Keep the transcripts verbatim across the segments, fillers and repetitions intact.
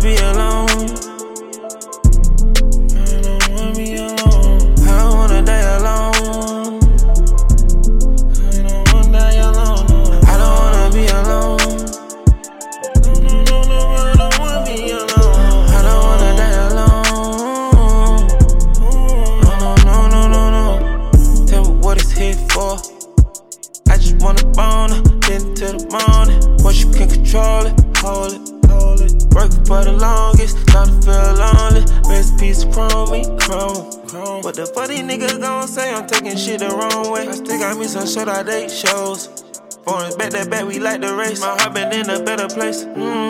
be alone. I don't wanna be alone. I don't wanna die alone. I don't wanna die alone. No. I don't wanna be alone. No, no, no, no, I don't wanna be alone. I don't wanna die alone. No, no, no, no, no, no. Tell me what it's here for. I just wanna bone her, then till the morning. Once you can control it, hold it, hold it. Working for the longest, starting to feel lonely. Recipes chrome me, chrome, chrome. What the fuck these niggas gon' say? I'm taking shit the wrong way. I still got me some shit I date shows. Foreigns back that back, we like the race. My heart been in a better place.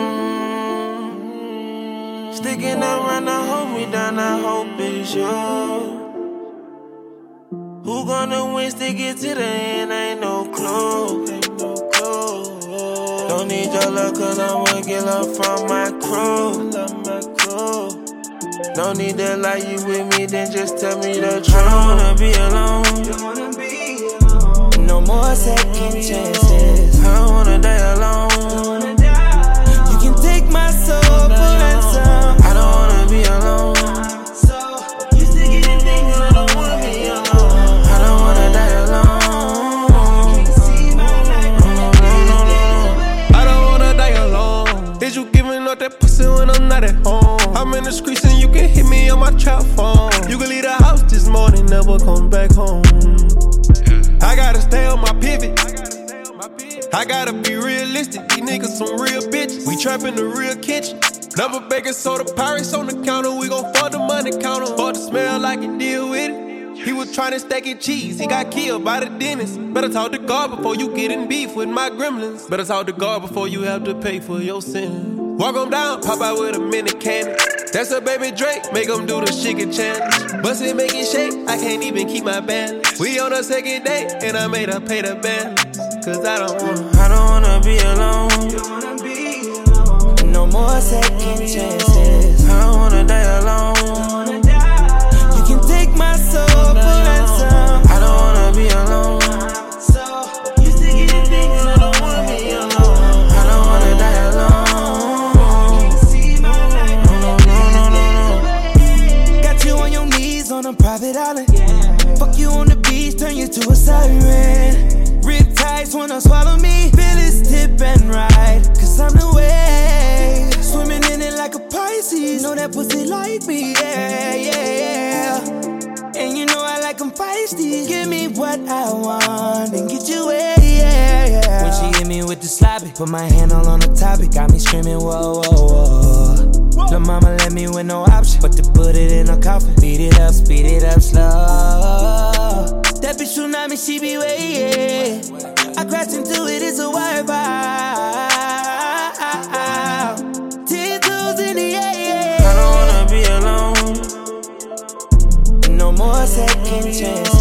Mm-hmm. Sticking around, I hold me down, I hope it's you. Who gonna win, stick it to the end, ain't no clue. Ain't no clue. Don't need your love, cause I wanna get love from my crew. Love my crew. Don't need that like you with me, then just tell me the truth. I don't wanna be alone. Don't wanna be alone. No more second chances. I don't wanna die alone. Don't wanna die. You can take my soul for ransom. I don't wanna be alone. That pussy when I'm not at home. I'm in the streets and you can hit me on my trap phone. You can leave the house this morning, never come back home. I gotta stay on my pivot. I gotta be realistic. These niggas some real bitches. We trapping the real kitchen. Number baking soda, pirates on the counter. We gon' fuck the money counter. Fuck the smell like it, deal with it. He was trying to stack it cheese, he got killed by the dentist. Better talk to God before you get in beef with my gremlins. Better talk to God before you have to pay for your sin. Walk 'em down, pop out with a minute candy. That's a baby Drake, make 'em do the chicken challenge. Bust it, make it shake, I can't even keep my balance. We on the second date, and I made her pay the balance. Cause I don't wanna, I don't wanna be alone. Don't wanna be alone. No more second chances. I don't wanna die alone. Don't wanna die. You can take my soul for ransom. I don't wanna be alone. So, you still getting things I don't wanna be alone. I don't wanna die alone. On a private island, yeah. Fuck you on the beach, turn you to a siren. Rip tides wanna swallow me, feel it tip and ride. Cause I'm the wave, swimming in it like a Pisces. Know that pussy like me, yeah, yeah, yeah. And you know I like them feisty. Give me what I want and get you where, yeah, yeah. When she hit me with the sloppy, put my hand all on the topic, got me screaming, whoa, whoa, whoa. Lil' mama let me with no option but to put it in a coffin. Beat it up, speed it up slow. That bitch tsunami, she be waiting. I crashed into it, it's a wire vibe. Ten toes in the air. I don't wanna be alone. No more second chances.